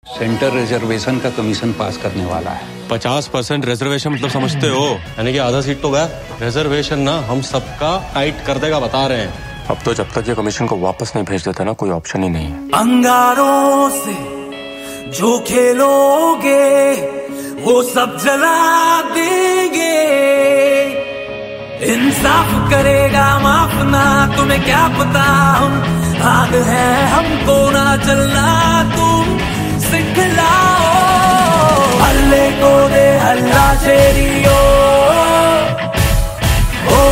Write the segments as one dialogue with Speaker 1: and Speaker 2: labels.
Speaker 1: Centre reservation का commission pass करने वाला है।
Speaker 2: 50% रिजर्वेशन मतलब समझते हो, यानी कि आधा सीट तो गया। रिजर्वेशन ना हम सबका टाइट कर देगा, बता रहे हैं।
Speaker 3: अब तो जब तक ये कमीशन को वापस नहीं भेज देता ना, कोई ऑप्शन ही नहीं है।
Speaker 4: अंगारों से जो खेलोगे वो सब जला देंगे। इंसाफ करेगा माफ ना, तुम्हें क्या पता हम आग है, हमको ना चलना तुम सिखलाओ। हल्ले को दे हल्ला शेरियो, ओ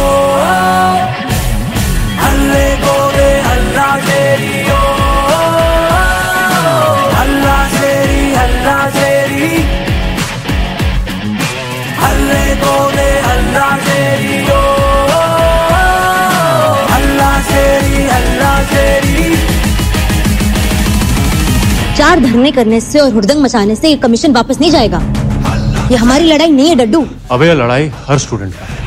Speaker 4: हल्ले को दे हल्ला शेरियो, हल्ला शेरी हल्ला शेरी, हल्ले को दे हल्ला शेरियो, हल्ला शेरी हल्ला शेरी।
Speaker 5: 4 धरने करने से और हुड़दंग मचाने से ये कमीशन वापस नहीं जाएगा। ये हमारी लड़ाई नहीं है डड्डू।
Speaker 2: अबे ये लड़ाई हर स्टूडेंट का है।